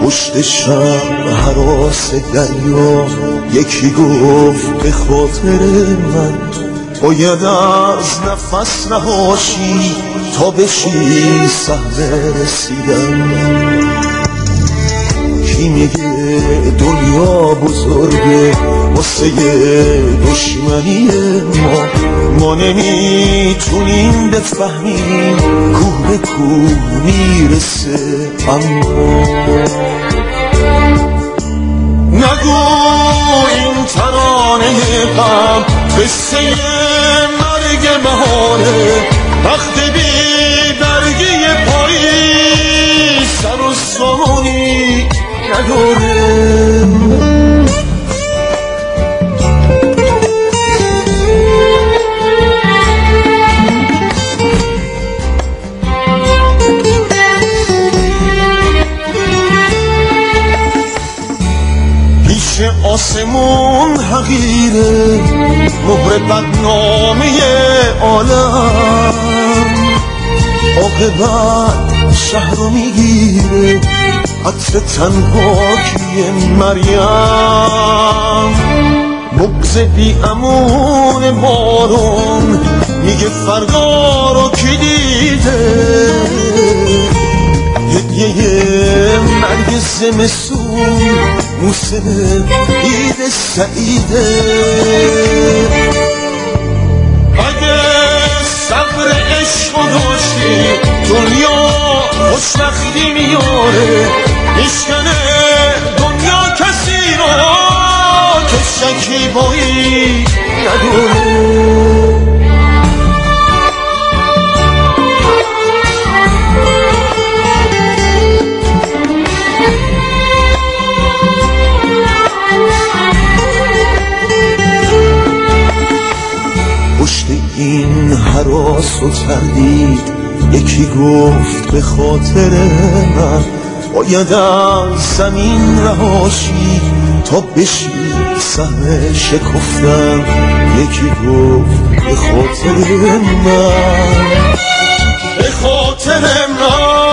پشت شب هراس دریا یکی گفت به خاطر من باید از نفس نباشی تا بشی سهم رسیدن. کی میگه دنیا بزرگه واسه دشمنی ما نمیتونیم بفهمیم کوه به کوه میرسه. اما نگو این ترانه غم قصه مرگ بهاره، وقت بی برگی پاییز سر و سامونی نداره. آسمون حقیره مهر بدنامی عالم، عاقبت شهر رو میگیره عطر تنهایی مریم. بغض بی امون بارون میگه فردا رو کی دیده، هدیه مرگ زمستون موسم عید سعیده. اگه صبر عشق داشتی دنیا خوشبختی میاره، میشکنه دنیا کسی رو که شکیبایی نداره. پشت این هراس و تردید یکی گفت به خاطر من باید از زمین رهاشی تا بشی سهم شکفتن. یکی گفت به خاطر من، به خاطر من